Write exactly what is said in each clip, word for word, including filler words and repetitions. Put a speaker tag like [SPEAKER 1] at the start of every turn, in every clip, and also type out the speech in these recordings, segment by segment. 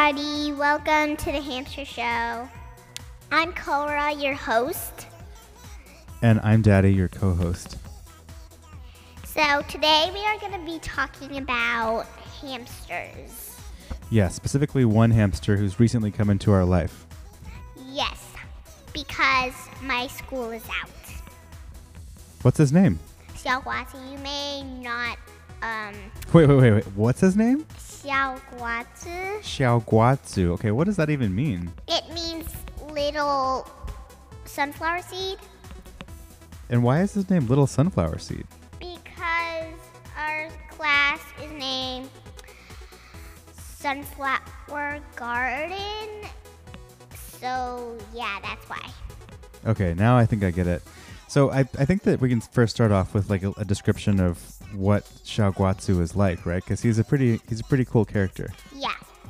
[SPEAKER 1] everybody. Welcome to the Hamster Show. I'm Cora, your host.
[SPEAKER 2] And I'm Daddy, your co-host.
[SPEAKER 1] So today we are going to be talking about hamsters.
[SPEAKER 2] Yeah, specifically one hamster who's recently come into our life.
[SPEAKER 1] Yes, because my school is out.
[SPEAKER 2] What's his name?
[SPEAKER 1] 小瓜子, you may not, um...
[SPEAKER 2] Wait, wait, wait, wait. What's his name?
[SPEAKER 1] 小瓜子.
[SPEAKER 2] Xiaoguazu. Okay, what does that even mean?
[SPEAKER 1] It means little sunflower seed.
[SPEAKER 2] And why is his name Little Sunflower Seed?
[SPEAKER 1] Because our class is named Sunflower Garden. So, yeah, that's why.
[SPEAKER 2] Okay, now I think I get it. So I, I think that we can first start off with like a, a description of what Xiaoguazu is like, right? Because he's a pretty he's a pretty cool character.
[SPEAKER 1] Yeah.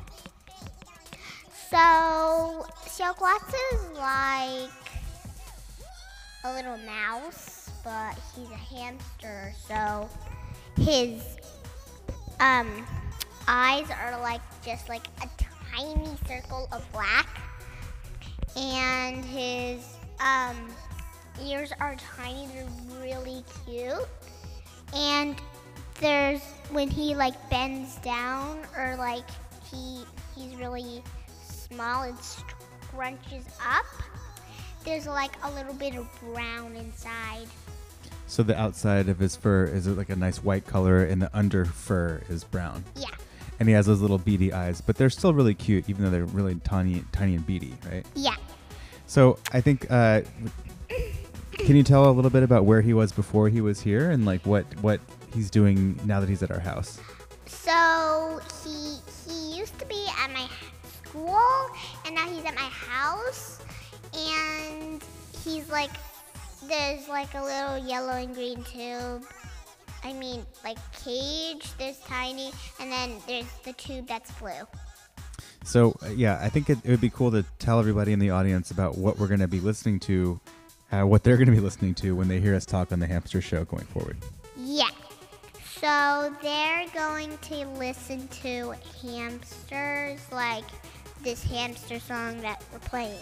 [SPEAKER 1] So Xiaoguazu is like a little mouse, but he's a hamster. So his um eyes are like just like a tiny circle of black, and his um. ears are tiny, they're really cute. And there's when he like bends down or like he he's really small and scrunches up, there's like a little bit of brown inside.
[SPEAKER 2] So the outside of his fur is like a nice white color and the under fur is brown.
[SPEAKER 1] Yeah.
[SPEAKER 2] And he has those little beady eyes, but they're still really cute even though they're really tiny tiny and beady, right?
[SPEAKER 1] Yeah.
[SPEAKER 2] So I think uh can you tell a little bit about where he was before he was here and like what, what he's doing now that he's at our house?
[SPEAKER 1] So he he used to be at my school, and now he's at my house. And he's like, there's like a little yellow and green tube. I mean, like cage, this tiny, and then there's the tube that's blue.
[SPEAKER 2] So uh, yeah, I think it, it would be cool to tell everybody in the audience about what we're going to be listening to. Uh, what they're going to be listening to when they hear us talk on the Hamster Show going forward.
[SPEAKER 1] Yeah. So they're going to listen to hamsters, like this hamster song that we're playing.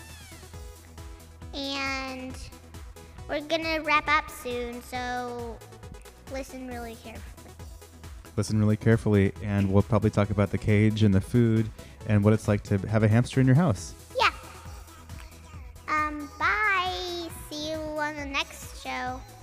[SPEAKER 1] And we're going to wrap up soon, so listen really carefully.
[SPEAKER 2] Listen really carefully, and we'll probably talk about the cage and the food and what it's like to have a hamster in your house.
[SPEAKER 1] Yeah. Um, bye. See you on the next show.